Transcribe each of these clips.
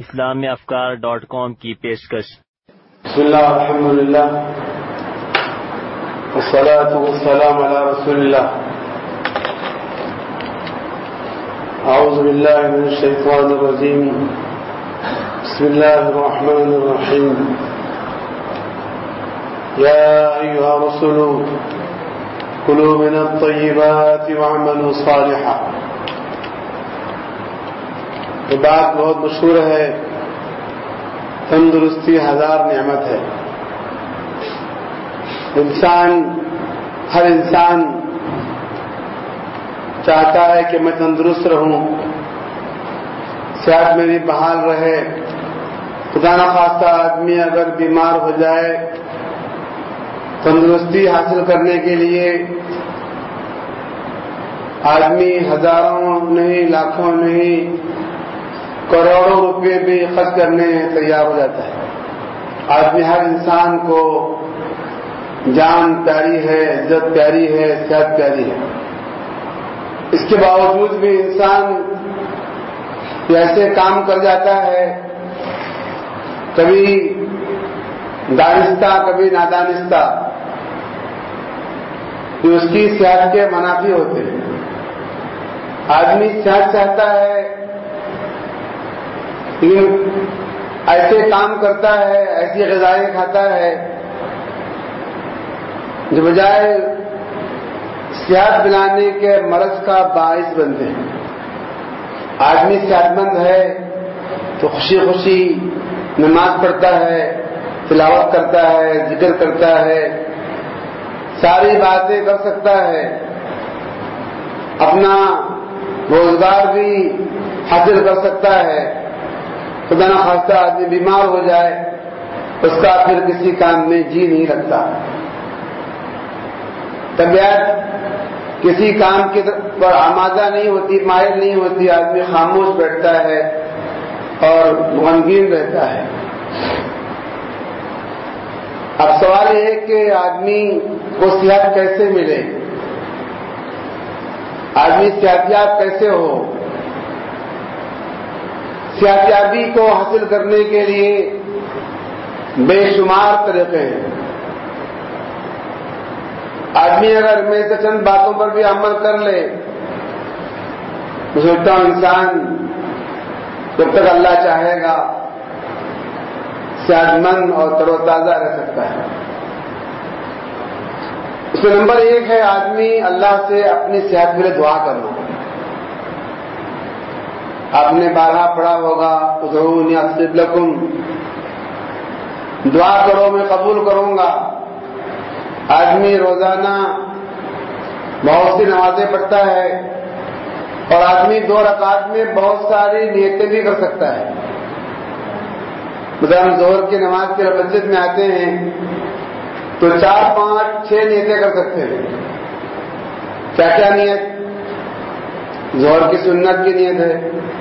islamafkar.com کی پیشکش۔ بسم اللہ الحمد للہ والصلاة والسلام علی رسول اللہ۔ اعوذ باللہ من الشیطان الرجیم، بسم اللہ الرحمن الرحیم۔ یا ایھا الرسل کلوا من الطیبات واعملوا صالحا۔ یہ بات بہت مشہور ہے، تندرستی ہزار نعمت ہے۔ ہر انسان چاہتا ہے کہ میں تندرست رہوں، صحت میری بحال رہے۔ خدا نخواستہ آدمی اگر بیمار ہو جائے، تندرستی حاصل کرنے کے لیے آدمی ہزاروں نہیں، لاکھوں نہیں، کروڑوں روپے بھی خرچ کرنے تیار ہو جاتا ہے۔ آدمی ہر انسان کو جان پیاری ہے، عزت پیاری ہے، صحت پیاری ہے۔ اس کے باوجود بھی انسان ایسے کام کر جاتا ہے، کبھی دانستہ کبھی نادانستہ، جو اس کی صحت کے منافی ہوتے ہیں۔ آدمی صحت چاہتا ہے لیکن ایسے کام کرتا ہے، ایسی غذائیں کھاتا ہے جو بجائے صحت دلانے کے مرض کا باعث بنتے ہیں۔ آدمی صحت مند ہے تو خوشی خوشی نماز پڑھتا ہے، تلاوت کرتا ہے، ذکر کرتا ہے، ساری باتیں کر سکتا ہے، اپنا روزگار بھی حاصل کر سکتا ہے۔ خدا نخواستہ آدمی بیمار ہو جائے، اس کا پھر کسی کام میں جی نہیں لگتا، طبیعت کسی کام کی پر آمادہ نہیں ہوتی، مائل نہیں ہوتی، آدمی خاموش بیٹھتا ہے اور غمگین رہتا ہے۔ اب سوال یہ ہے کہ آدمی کو صحت کیسے ملے، آدمی صحتیاب کیسے ہو؟ صحتیابی کو حاصل کرنے کے لیے بے شمار طریقے ہیں۔ آدمی اگر میں سے چند باتوں پر بھی عمل کر لے، میں سوچتا ہوں انسان جب تک اللہ چاہے گا صحت مند اور تر و تازہ رہ سکتا ہے۔ اس میں نمبر 1 ہے آدمی اللہ سے اپنی صحت کے لیے دعا کرنا۔ آپ نے بارہا پڑھا ہوگا، ادعونی استجب لکم، دعا کرو میں قبول کروں گا۔ آدمی روزانہ بہت سی نمازیں پڑھتا ہے اور آدمی 2 رکعت میں بہت ساری نیتیں بھی کر سکتا ہے۔ مثلا ہم ظہر کی نماز کے مسجد میں آتے ہیں تو 4، 5، 6 نیتیں کر سکتے ہیں۔ کیا کیا نیت؟ ظہر کی سنت کی نیت ہے،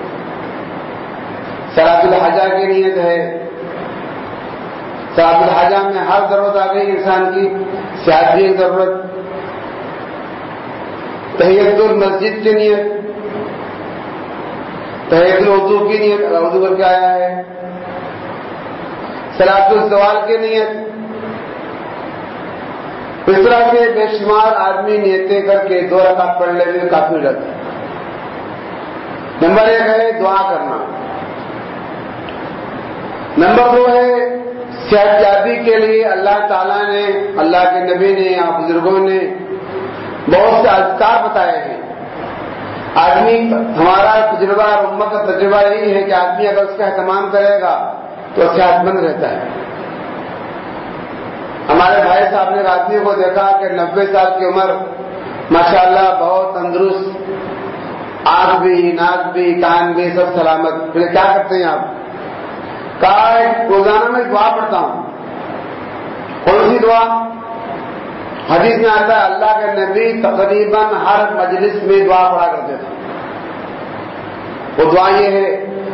صلاۃ الحاجہ کی نیت ہے۔ صلاۃ الحاجہ میں ہر ضرورت آ گئی انسان کی، صحت کی ضرورت، تحیۃ المسجد کی نیت، تحیۃ الوضو کی نیت، وضو کر کے آیا ہے، صلاۃ الزوال کی نیت۔ اس طرح سے بے شمار آدمی نیتیں کر کے 2 رکعت پڑھ لینے میں کافی ہو جاتا ہے۔ نمبر 1 ہے دعا کرنا۔ نمبر 2 ہے صحت یابی کے لیے اللہ تعالیٰ نے، اللہ کے نبی نے یا بزرگوں نے بہت سے اذکار بتائے ہیں۔ آدمی، ہمارا تجربہ اور امت کا تجربہ یہی ہے کہ آدمی اگر اس کا اہتمام کرے گا تو صحت مند رہتا ہے۔ ہمارے بھائی صاحب نے آدمی کو دیکھا کہ 90 سال کی عمر، ماشاءاللہ بہت تندرست، آنکھ بھی، ناک بھی، کان بھی سب سلامت۔ پھر کیا کرتے ہیں آپ؟ کہا روزانہ میں دعا پڑھتا ہوں۔ کون سی دعا؟ حدیث میں آتا ہے اللہ کے نبی تقریباً ہر مجلس میں دعا پڑھا کرتے تھے۔ وہ دعا یہ ہے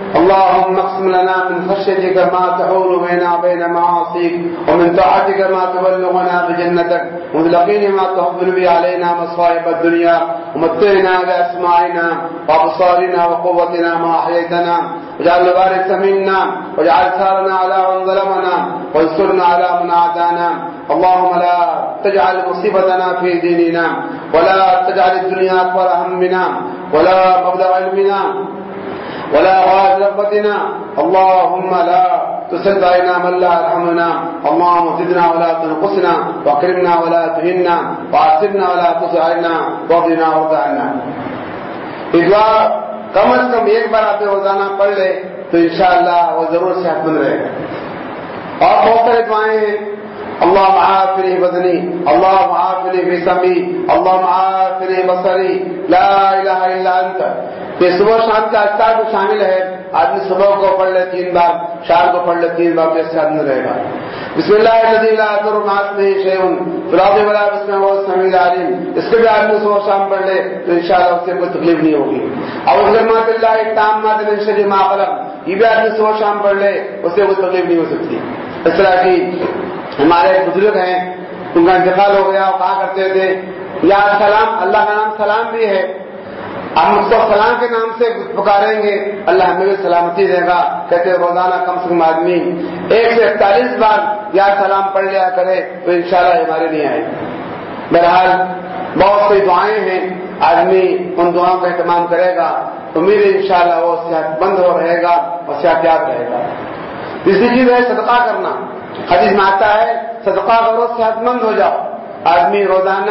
اللهم اقسم لنا من خشيتك ما تحول بيننا وبين معاصيك ومن طاعتك ما تبلغنا بجنتك ومن اليقين ما تهون به علينا مصائب الدنيا ومتعنا بأسماعنا وأبصارنا وقوتنا ما أحييتنا واجعل الوارث منا واجعل ثارنا على من ظلمنا وانصرنا على من عادانا اللهم لا تجعل مصيبتنا في ديننا ولا تجعل الدنيا أكبر همنا ولا مبلغ علمنا ولا غاية رغبتنا اللهم لا تسلط علينا من لا يرحمنا اللهم زدنا ولا تنقصنا واكرمنا ولا تهنا وعاتبنا ولا تسع علينا واغفرنا وارض عنا. یہ دعا کم از کم ایک بار آپ روزانہ پڑھ لے تو انشاءاللہ وہ ضرور صحت مند رہے گا. اور بہت سارے دعائیں ہیں. اللهم عافني بدني اللهم عافني في سمعي اللهم عافني بصري لا الہ الا انت. یہ صبح شام کا اذکار کو شامل ہے. آدمی صبح کو پڑھ لے 3 بار, شام کو پڑھ لے 3 بار, تو اس سے آدمی رہے گا. بسم اللہ الذی لا یضر مع اسمہ شیء فی الارض ولا فی السماء وهو السمیع العلیم. اس کے بھی آدمی صبح شام پڑھ لے تو انشاءاللہ اس سے کوئی تکلیف نہیں ہوگی. اعوذ بکلمات اللہ التامات من شر ما خلق, یہ بھی آدمی صبح شام پڑھ لے اس سے کوئی تکلیف نہیں ہو سکتی. اس طرح کی ہمارے بزرگ ہیں, ان کا انتقال ہو گیا, وہ کہا کرتے تھے یا سلام, اللہ کا نام سلام بھی ہے, ہم اس کو سلام کے نام سے پکاریں گے اللہ ہمیں بھی سلامتی دے گا. کہتے روزانہ کم سے کم آدمی 1 سے 41 بار یا سلام پڑھ لیا کرے تو انشاءاللہ ہمارے لیے آئے. بہرحال بہت سی دعائیں ہیں, آدمی ان دعاؤں کا اہتمام کرے گا, امید ہے انشاءاللہ وہ صحت مند ہو رہے گا اور صحت یاب رہے گا. تیسری چیز ہے صدقہ کرنا. حدیث میں آتا ہے صدقہ کرو صحت مند ہو جاؤ. آدمی روزانہ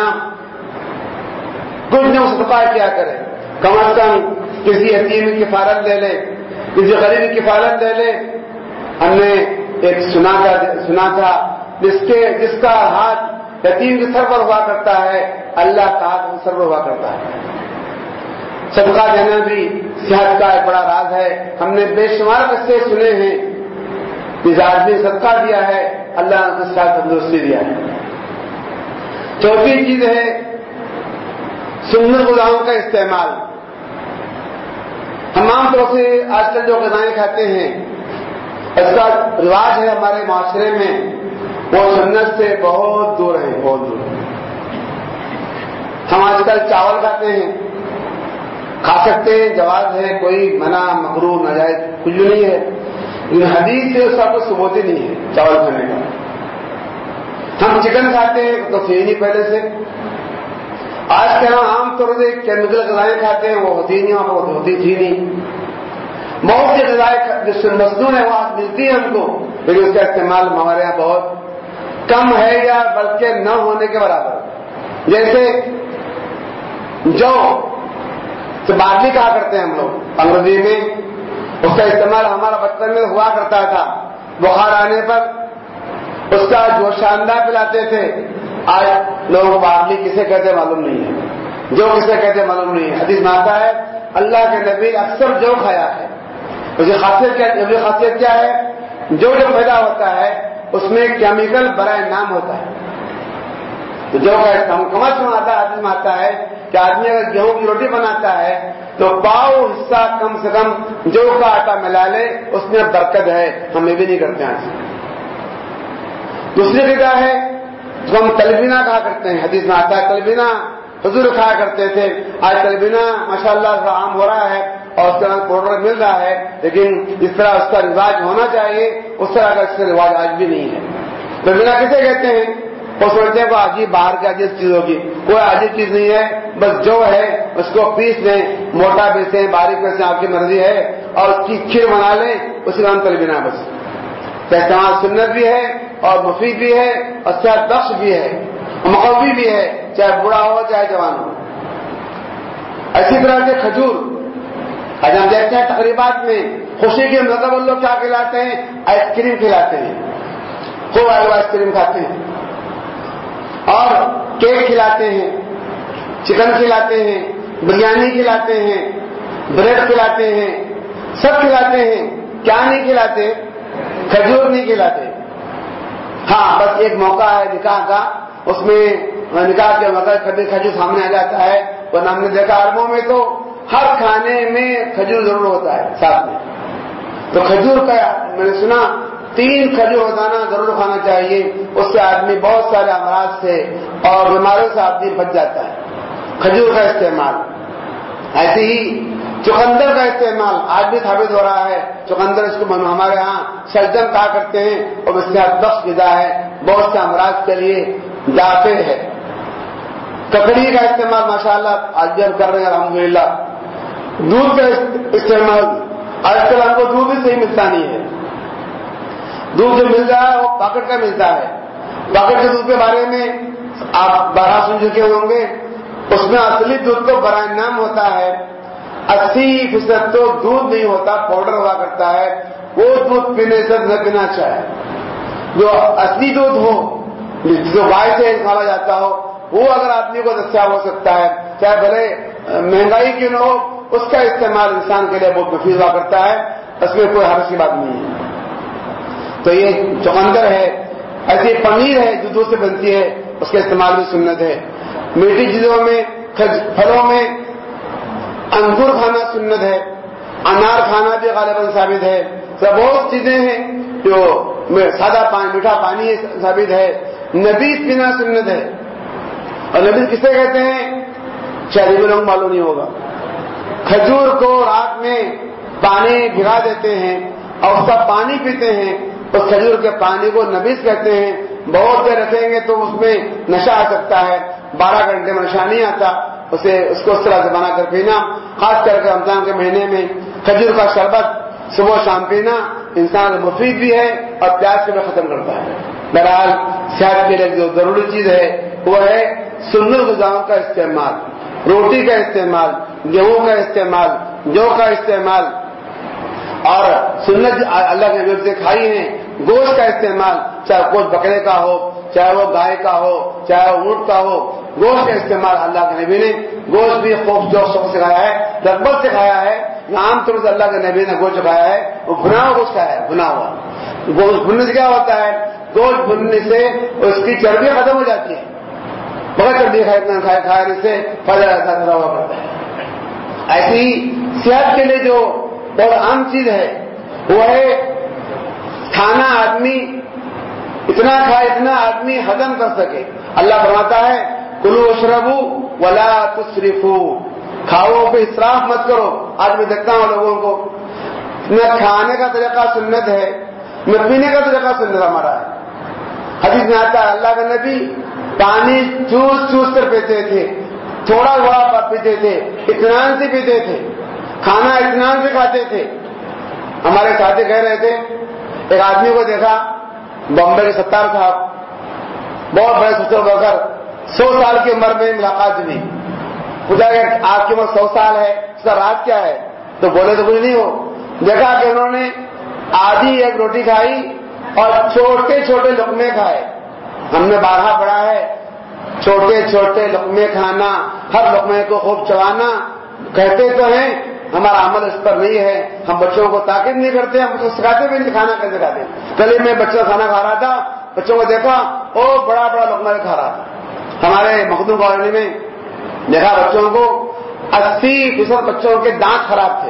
کچھ نہ صدقہ کیا کرے, کم از کم کسی یتیم کی کفالت لے لے, کسی غریب کی کفالت لے لے. ہم نے ایک سنا تھا جس کا ہاتھ یتیم کے سر پر ہوا کرتا ہے اللہ کا ہاتھ سر پر ہوا کرتا ہے. صدقہ دینا بھی صحت کا ایک بڑا راز ہے. ہم نے بے شمار قصے سنے ہیں جس آدمی صدقہ دیا ہے اللہ نے اس کا تندرستی دیا ہے. چوتھی چیز ہے سنت غذاؤں کا استعمال. ہم عام طور سے آج کل جو غذائیں کھاتے ہیں اس کا رواج ہے ہمارے معاشرے میں, وہ سنت سے بہت دور ہے, بہت دور. ہم آج کل چاول کھاتے ہیں, کھا سکتے ہیں, جواز ہے, کوئی منع مکروہ ناجائز کچھ بھی نہیں ہے, لیکن حدیث سے اس کا کوئی ثبوت ہی نہیں ہے چاول کھانے کا. ہم چکن کھاتے ہیں تو تھی نہیں پہلے سے. آج کے ہم عام طور سے کیمیکل غذائیں کھاتے ہیں, وہ ہوتی نہیں, وہاں ہوتی تھی نہیں. بہت سی غذائیں جو مصنوع ہے وہ ملتی ہے ہم کو, لیکن اس کا استعمال ہمارے یہاں بہت کم ہے یا بلکہ نہ ہونے کے برابر. جیسے جو بارلی کہا کرتے ہیں ہم لوگ انگریزی میں, اس کا استعمال ہمارا بچپن میں ہوا کرتا تھا. بخار آنے پر اس کا جو شاندار پلاتے تھے. آج لوگوں کو بارلی کسے کہتے معلوم نہیں ہے, جو کسے کہتے معلوم نہیں ہے. حدیث میں آتا ہے اللہ کے نبی اکثر جو کھایا ہے. اس کی خاصیت کیا ہے؟ جو پیدا ہوتا ہے اس میں کیمیکل برائے نام ہوتا ہے. تو جو کم از کم حدیث میں آتا ہے کہ آدمی اگر گیہوں کی روٹی بناتا ہے تو پاؤ حصہ کم سے کم جو کا آٹا ملا لے, اس میں برکت ہے. ہم یہ بھی نہیں کرتے آج. دوسری جگہ ہے جو ہم تلبینہ کہا کرتے ہیں. حدیث میں آتا ہے تلبینہ حضور کھایا کرتے تھے. آج تلبینہ ماشاءاللہ عام ہو رہا ہے اور اس کا پاؤڈر مل رہا ہے, لیکن جس طرح اس کا رواج ہونا چاہیے اس طرح کا اس کا رواج آج بھی نہیں ہے. تلبینہ کسے کہتے ہیں؟ وہ سمجھتے ہیں وہ عجیب باہر کی عجیب چیز ہوگی. کوئی عجیب چیز نہیں ہے, بس جو ہے اس کو پیس لیں, موٹا پیسیں باریک پیسیں, آپ کی مرضی ہے, اور اس کی کھیر بنا لیں, اسی نام تلبینہ. بس استعمال سنت بھی ہے اور مفید بھی ہے اور صحت بخش بھی ہے اور مقوی بھی ہے, چاہے بوڑھا ہو چاہے جوان ہو. اسی طرح سے کھجور, آج ہم دیکھتے ہیں تقریبات میں خوشی کے موقع پر لوگ کیا کھلاتے ہیں؟ آئس کریم کھلاتے ہیں, خوب آئس کریم کھاتے ہیں اور کیک کھلاتے ہیں, چکن کھلاتے ہیں, بریانی کھلاتے ہیں, بریڈ کھلاتے ہیں, سب کھلاتے ہیں. کیا نہیں کھلاتے؟ کھجور نہیں کھلاتے. ہاں بس ایک موقع ہے نکاح کا, اس میں نکاح کے موقع کبھی کھجور سامنے آ جاتا ہے. ورنہ ہم نے دیکھا عربوں میں تو ہر کھانے میں کھجور ضرور ہوتا ہے ساتھ میں. تو کھجور کا میں نے سنا 3 کھجور روزانہ ضرور کھانا چاہیے، اس سے آدمی بہت سارے امراض سے اور بیماریوں سے آدمی بچ جاتا ہے، کھجور کا استعمال۔ ایسے ہی چقندر کا استعمال آج بھی ثابت ہو رہا ہے، چقندر اس کو ہمارے ہاں شلجم کہا کرتے ہیں اور اس سے بخش غذا ہے، بہت سے امراض کے لیے دافع ہے۔ ککڑی کا استعمال ماشاءاللہ آج بھی ہم کر رہے ہیں الحمدللہ۔ دودھ کا استعمال، آج کل ہم کو دودھ بھی صحیح ملتا نہیں ہے، دودھ جو مل رہا ہے وہ پاکٹ کا ملتا ہے۔ پاکٹ کے دودھ کے بارے میں آپ بارہ سن چکے ہوں گے، اس میں اصلی دودھ تو برائے نام ہوتا ہے، 80% تو دودھ نہیں ہوتا، پاؤڈر ہوا کرتا ہے، وہ دودھ پینے سے نہ پینا چاہے۔ جو اصلی دودھ ہو، جو گائے سے نکالا جاتا ہو، وہ اگر آدمی کو دستیاب ہو سکتا ہے، چاہے بھلے مہنگائی کیوں نہ ہو، اس کا استعمال انسان کے لیے بہت مفید ہوا کرتا ہے، اس میں کوئی حرج کی بات نہیں ہے۔ تو یہ چقندر ہے۔ ایسی پنیر ہے جو دودھ سے بنتی ہے، اس کا استعمال بھی سنت ہے۔ میٹھی چیزوں میں، پھلوں میں انگور کھانا سنت ہے، انار کھانا بھی غالباً ثابت ہے۔ سب بہت چیزیں ہیں جو سادہ پانی، میٹھا پانی ثابت ہے۔ نبیذ پینا سنت ہے، اور نبیذ کسے کہتے ہیں شاید بھی لوگ معلوم نہیں ہوگا۔ کھجور کو رات میں پانی بھگا دیتے ہیں اور اس کا پانی پیتے ہیں، اس کھجور کے پانی کو نبیذ کہتے ہیں۔ بہت دیر رکھیں گے تو اس میں نشہ آ سکتا ہے، 12 گھنٹے میں نشہ نہیں آتا، اس کو اس طرح سے بنا کر پینا، خاص کر کے رمضان کے مہینے میں کھجور کا شربت صبح شام پینا انسان کو مفید بھی ہے اور پیاس کو بھی ختم کرتا ہے۔ بہرحال صحت کے لیے جو ضروری چیز ہے وہ ہے سنت غذاؤں کا استعمال، روٹی کا استعمال، گیہوں کا استعمال، جو کا استعمال، اور سنت اللہ کے نبی سے کھائی ہیں گوشت کا استعمال، چاہے گوشت بکرے کا ہو، چاہے وہ گائے کا ہو، چاہے وہ اونٹ کا ہو، گوشت کا استعمال اللہ کے نبی نے گوشت بھی خوب جوش سکھایا ہے، رغبت سے کھایا ہے۔ عام طور سے اللہ کے نبی نے گوشت کھایا ہے وہ بھنا ہوا گوشت کھایا ہے، بھنا ہوا گوشت۔ بھننے سے کیا ہوتا ہے؟ گوشت بھننے سے اس کی چربی ختم ہو جاتی ہے، بغیر چربی کھانے سے فائدہ ہوا کرتا ہے۔ ایسی ہی صحت کے لیے جو بہت عام چیز ہے وہ ہے کھانا آدمی اتنا کھائے اتنا آدمی ہضم کر سکے۔ اللہ فرماتا ہے کلوا واشربوا ولا تسرفوا، کھاؤ پہ اسراف مت کرو۔ آج میں دیکھتا ہوں لوگوں کو نہ کھانے کا طریقہ سنت ہے نہ پینے کا طریقہ سنت ہمارا ہے۔ حدیث میں آتا ہے اللہ کا نبی پانی چوس چوس کر پیتے تھے، تھوڑا تھوڑا پیتے تھے، اطمینان سے پیتے تھے، کھانا اطمینان سے کھاتے تھے۔ ہمارے ساتھی کہہ رہے تھے ایک آدمی کو دیکھا بمبئی کے ستار صاحب، بہت بڑے سچر بکر، 100 سال کی عمر میں ملاقات ہوئی، پوچھا کہ آپ کی عمر 100 سال ہے، اس کا راز کیا ہے؟ تو بولے تو کچھ نہیں ہو، دیکھا کہ انہوں نے آدھی ایک روٹی کھائی اور چھوٹے چھوٹے لقمے کھائے۔ ہم نے بارہا پڑھا ہے چھوٹے چھوٹے لقمے کھانا، ہر لقمے کو خوب چبانا، کہتے تو ہیں ہمارا عمل اس پر نہیں ہے، ہم بچوں کو تاکید نہیں کرتے، ہم بچوں کو سکھاتے بھی نہیں، کھانا کیسے کھاتے۔ کل میں بچوں کا کھانا کھا رہا تھا، بچوں کو دیکھا او بڑا بڑا لقمہ کھا رہا تھا۔ ہمارے مخدوم کالونی میں دیکھا بچوں کو 80% بچوں کے دانت خراب تھے۔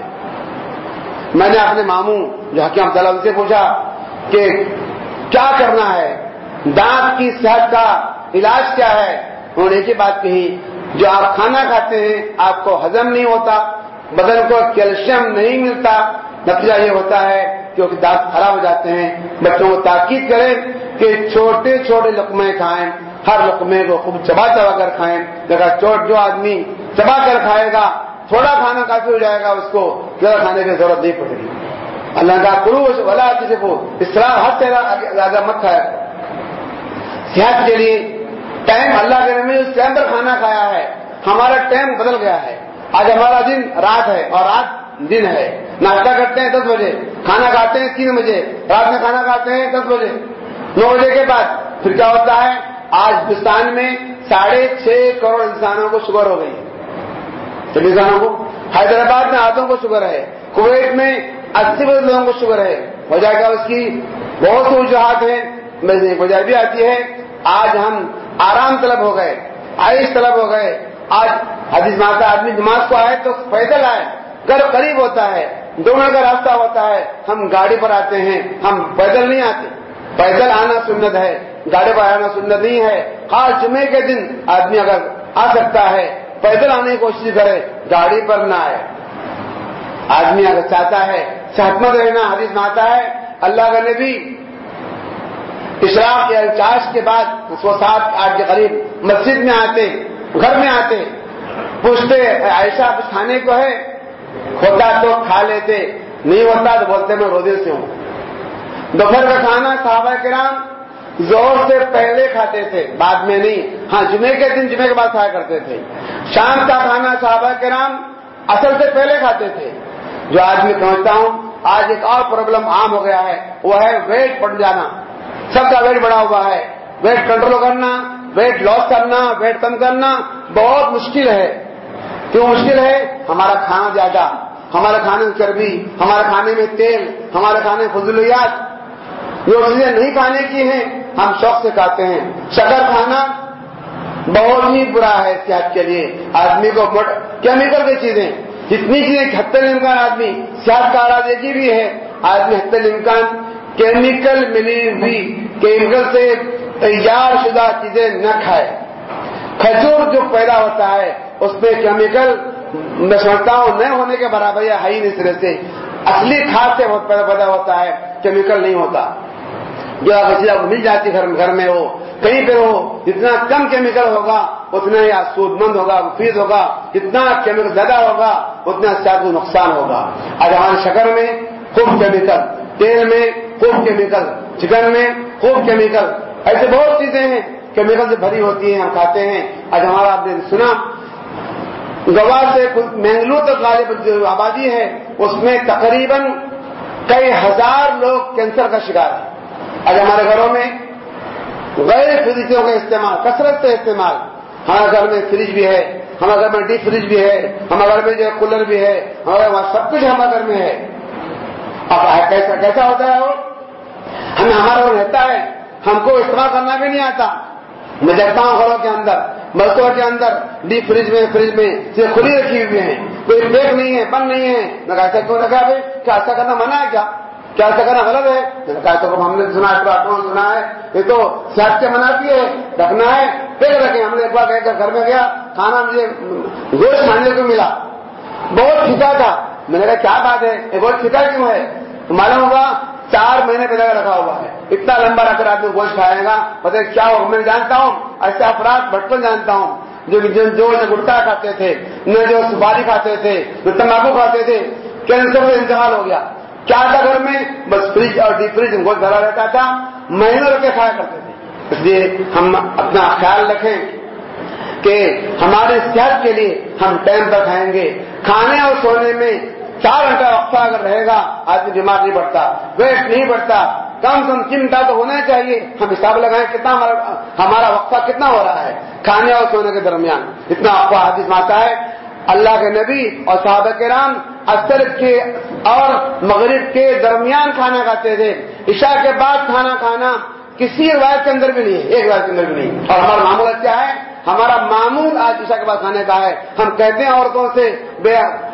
میں نے اپنے ماموں جو حکیم عبداللہ سے پوچھا کہ کیا کرنا ہے، دانت کی صحت کا علاج کیا ہے؟ انہوں نے ایک ہی بات کہی، جو آپ کھانا کھاتے ہیں آپ کو ہضم نہیں ہوتا، بدن کو کیلشیم نہیں ملتا، نتیجہ یہ ہوتا ہے کہ دانت خراب ہو جاتے ہیں۔ بچوں کو تاکید کریں کہ چھوٹے چھوٹے لقمے کھائیں، ہر لقمے کو خوب چبا چبا کر کھائیں۔ دیکھا جو آدمی چبا کر کھائے گا تھوڑا کھانا کافی ہو جائے گا، اس کو زیادہ کھانے کی ضرورت نہیں پڑے گی۔ اللہ کا کلوا ولا تسرفوا، اسراف حد سے زیادہ مت کھایا۔ صحت کے لیے ٹائم، اللہ کے نبی نے اس ٹائم پر کھانا کھایا ہے، ہمارا ٹائم بدل گیا ہے۔ آج ہمارا دن رات ہے اور رات دن ہے، ناشتہ کرتے ہیں 10 بجے، کھانا کھاتے ہیں 3 بجے، رات میں کھانا کھاتے ہیں 10 بجے، 9 بجے کے بعد پھر کیا ہوتا ہے؟ آج ہندوستان میں 6.5 کروڑ انسانوں کو شوگر ہو گئی ہے، سب انسانوں کو۔ حیدرآباد میں آدھوں کو شوگر ہے، کویت میں 80% لوگوں کو شوگر ہے۔ وجہ کیا؟ اس کی بہت سی وجوہات ہیں، وجہ بھی آتی ہے آج ہم آرام طلب ہو گئے، عائش طلب ہو گئے۔ آج حدیث میں آتا ہے آدمی نماز کو آئے تو پیدل آئے، گھر قریب ہوتا ہے، 2 منٹ کا راستہ ہوتا ہے ہم گاڑی پر آتے ہیں, ہم پیدل نہیں آتے. پیدل آنا سنت ہے, گاڑی پر آنا سنت نہیں ہے. خاص جمعے کے دن آدمی اگر آ سکتا ہے پیدل آنے کی کوشش کرے, گاڑی پر نہ آئے. آدمی اگر چاہتا ہے صحت مند رہنا, حدیث میں آتا ہے اللہ کا نبی اشراق یا چاش کے بعد 7-8 کے قریب مسجد میں آتے, گھر میں آتے, پوچھتے عائشہ کچھ کھانے کو ہے, ہوتا تو کھا لیتے, نہیں ہوتا تو بولتے میں روزے سے ہوں. دوپہر کا کھانا صحابہ کرام زہر سے پہلے کھاتے تھے, بعد میں نہیں. ہاں جمعے کے دن جمعے کے بعد کھایا کرتے تھے. شام کا کھانا صحابہ کرام اصل سے پہلے کھاتے تھے. جو آدمی سمجھتا ہوں آج ایک اور پرابلم عام ہو گیا ہے, وہ ہے ویٹ بڑھ جانا. سب کا ویٹ بڑھا ہوا ہے. ویٹ کنٹرول کرنا, ویٹ لاس کرنا, ویٹ کم کرنا بہت مشکل ہے. کیوں مشکل ہے؟ ہمارا کھانا زیادہ, ہمارے کھانے میں چربی, ہمارے کھانے میں تیل, ہمارے کھانے میں فضولیات, جو چیزیں نہیں کھانے کی ہیں ہم شوق سے کھاتے ہیں. شکر کھانا بہت ہی برا ہے صحت کے لیے. آدمی کو کیمیکل کی چیزیں, جتنی چیزیں حتی الامکان آدمی صحت کا آرادگی بھی ہے, آدمی حتی الامکان کیمیکل ملی ہوئی, کیمیکل سے تیار شدہ چیزیں نہ کھائے. کھجور جو پیدا ہوتا ہے اس میں کیمیکل میں سمجھتا ہوں نہ ہونے کے برابر ہے ہی نہیں سرے سے. اصلی کھاد سے بہت پیدا ہوتا ہے, کیمیکل نہیں ہوتا. جو چیز آپ کو مل جاتی گھر میں ہو, کہیں پہ ہو, جتنا کم کیمیکل ہوگا اتنا ہی سود مند ہوگا, مفید ہوگا. جتنا کیمیکل زیادہ ہوگا اتنا صحت کو نقصان ہوگا. آج ہمارے شکر میں خوب کیمیکل, تیل میں خوب کیمیکل, چکن میں خوب کیمیکل, ایسے بہت چیزیں ہیں کیمیکل سے بھری ہوتی ہیں, ہم کھاتے ہیں. آج ہمارا آپ نے سنا گوا سے مینگلور تک غالب جو آبادی ہے اس میں تقریباً کئی ہزار لوگ کینسر کا شکار ہیں. آج ہمارے گھروں میں غیر فریجوں کا استعمال کثرت سے استعمال. ہمارے گھر میں فریج بھی ہے, ہمارے گھر میں ڈیپ فریج بھی ہے, ہمارے گھر میں جو کولر بھی ہے, ہمارے وہاں سب کچھ ہمارے گھر میں ہے. اب کیسا ہوتا ہے وہ, ہمیں ہمارا گھر رہتا ہے, ہم کو استعمال کرنا بھی نہیں آتا. میں دیکھتا ہوں گھروں کے اندر, مزدور کے اندر ڈیپ فریج میں چیزیں کھلی رکھی ہوئی ہیں, کوئی پیک نہیں ہے, بند نہیں ہے. میں کہا ایسا کیوں رکھا بھائی, کیا ایسا کرنا منع ہے, کیا ایسا کرنا غلط ہے؟ میں نے کہا تو ہم نے سنا ہے یہ تو صحت کے منافی ہے, رکھنا ہے پیک رکھیں. ہم نے ایک بار گھر میں گیا, کھانا مجھے گوشت کھانے کو ملا, بہت پھیکا تھا. میں نے کہا کیا بات ہے, یہ بہت پھیکا کیوں ہے؟ معلوم ہوگا 4 مہینے پہلے رکھا ہوا ہے. اتنا لمبا رکھ کر آدمی گوشت کھائے گا, پتہ کیا ہوگا. میں جانتا ہوں ایسے افراد بچپن جانتا ہوں جو نہ گٹکا کھاتے تھے, نہ جو سپاری کھاتے تھے, نہ تمباکو کھاتے تھے, کینسر سے انتقال ہو گیا. کیا تھا گھر میں؟ بس فریج اور ڈیپ فریج گوشت بھرا رہتا تھا, مہینوں رکھ کے کھایا کرتے تھے. اس لیے ہم اپنا خیال رکھیں کہ ہماری صحت کے لیے ہم ٹائم پر کھائیں گے. کھانے اور سونے میں 4 گھنٹہ وقفہ اگر رہے گا آدمی بیمار نہیں پڑتا, ویٹ نہیں بڑھتا. کم سے کم 3 گھنٹہ تو ہونا چاہیے. ہم حساب لگائیں کتنا ہمارا وقفہ کتنا ہو رہا ہے کھانے اور سونے کے درمیان. اتنا وقفہ حدیث میں آتا ہے. اللہ کے نبی اور صحابہ کرام عصر کے اور مغرب کے درمیان کھانا کھاتے تھے. عشاء کے بعد کھانا کھانا کسی روایت کے اندر بھی نہیں ہے, ایک روایت کے اندر بھی نہیں. اور ہمارا معمول کیا ہے؟ ہمارا معمول آج عشاء کے بعد کھانے کا ہے. ہم کہتے ہیں عورتوں سے بے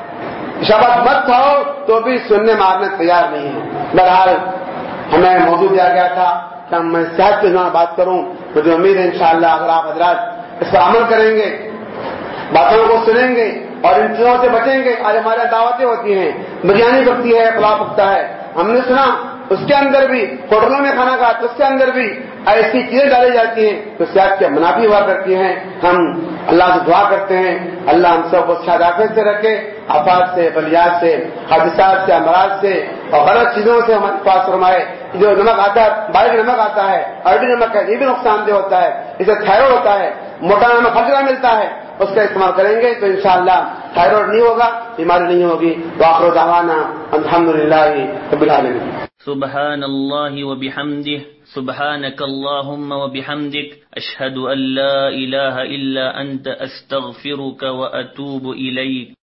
شبت مت کھاؤ تو بھی سننے مارنے تیار نہیں ہے. بہرحال ہمیں موضوع دیا گیا تھا کہ میں صحت کے ساتھ بات کروں. مجھے امید ہے انشاءاللہ اگر آپ حضرات اس پر عمل کریں گے, باتوں کو سنیں گے اور ان چیزوں سے بچیں گے. آج ہمارے دعوتیں ہوتی ہیں, بریانی پکتی ہے, پلاؤ پکتا ہے, ہم نے سنا اس کے اندر بھی ہوٹلوں میں کھانا کھاتے اس کے اندر بھی ایسی چیزیں ڈالی جاتی ہیں تو صحت کے منافی ہوا کرتی ہیں. ہم اللہ سے دعا کرتے ہیں اللہ ہم سب کو صحت سے رکھے, آفات سے, بلیات سے, حادثات سے, امراض سے اور غلط چیزوں سے ہمارے پاس فرمائے. جو نمک آتا ہے, باریک نمک آتا ہے, اردی نمک ہے, یہ بھی نقصان دہ ہوتا ہے. اسے تھائرائڈ ہوتا ہے, موٹا نمک ہر جگہ ملتا ہے, اس کا استعمال کریں گے تو انشاءاللہ تھائرائڈ نہیں ہوگا, بیماری نہیں ہوگی. وآخر دعوانا الحمدللہ رب العالمین. سبحان اللہ وبحمدہ, سبحانک اللہم وبحمدک, اشہد ان لا الہ الا انت, استغفرک واتوب الیک.